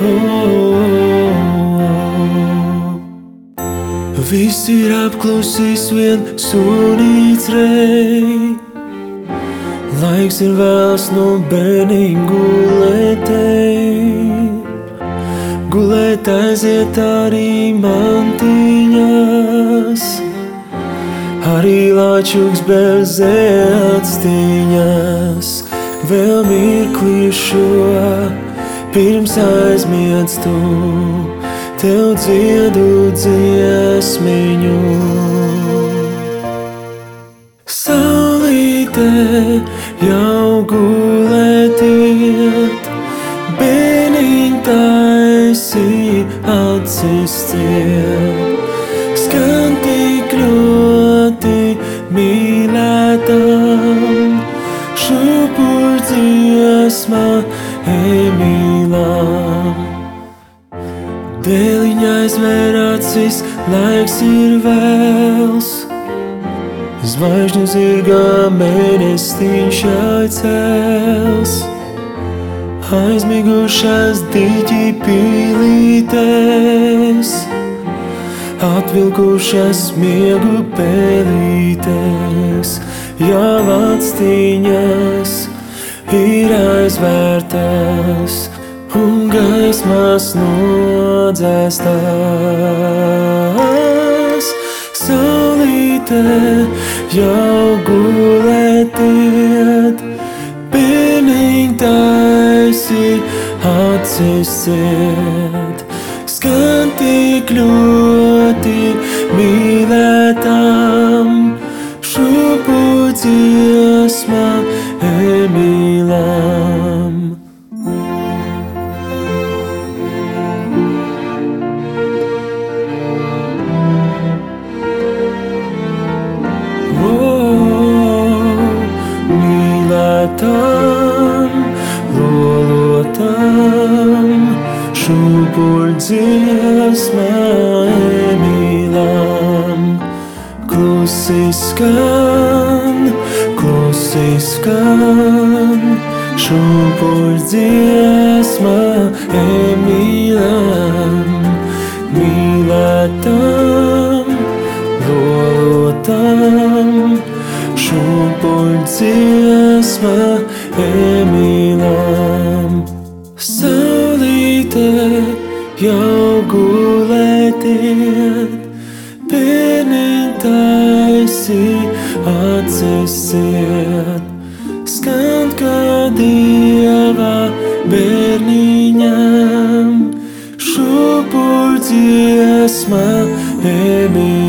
Viss ir apklusīs, vien sunīts rej. Laiks ir vēls no bērniem gulētei. Gulēt aiziet arī mantiņas, arī lāčuks bezē atstiņas. Vēl mirkli šo, pirms aizmiedz tu, tev dziedu dziesmiņu. Saulīte jau gulēt iet, bērniņ taisi acis ciet. Skan tik ļoti mīlētam, šupur dziesma Emīlam. Dēliņa aizvēr acis, laiks ir vēls. Zvaigžņu zirgā mēnestiņš aicēls. Aizmigušās diķi pīlītēs, atvilkušās miegu pelītēs. Jau actiņas ir aizvērtas un gaismas nodzēstās. Saulīte jau gulēt iet, bērniņ taisi acis ciet. Skan tik ļoti mīlētam, šupur dziesma Emīlam. Mīlētam, lolotam, šupur dziesma Emīlam. Klusi skan, šupur dziesma Emīlam. Mīlētam, lolotam, šupur dziesma Emīlam. Saulīte jau gulēt iet, bērniņ taisi acis ciet. Skan kā Dieva bērniņam, šupur dziesma Emīlam.